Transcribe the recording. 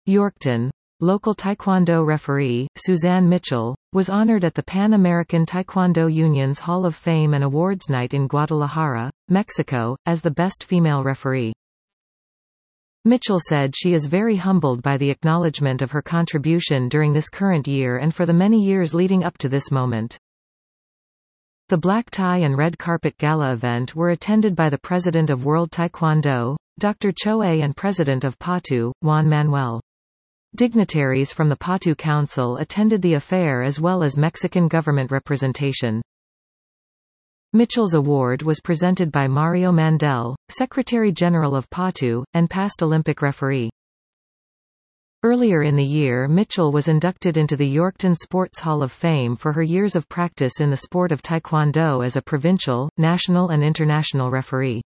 Yorkton. Local Taekwondo referee, Suzanne Mitchell, was honored at the Pan American Taekwondo Union's Hall of Fame and Awards Night in Guadalajara, Mexico, as the best female referee. Mitchell said she is very humbled by the acknowledgement of her contribution during this current year and for the many years leading up to this moment. The black tie and red carpet gala event were attended by the president of World Taekwondo, Dr. Choe, and president of PATU, Juan Manuel. Dignitaries from the PATU Council attended the affair as well as Mexican government representation. Mitchell's award was presented by Mario Mandel, Secretary General of PATU, and past Olympic referee. Earlier in the year, Mitchell was inducted into the Yorkton Sports Hall of Fame for her years of practice in the sport of Taekwondo as a provincial, national and international referee.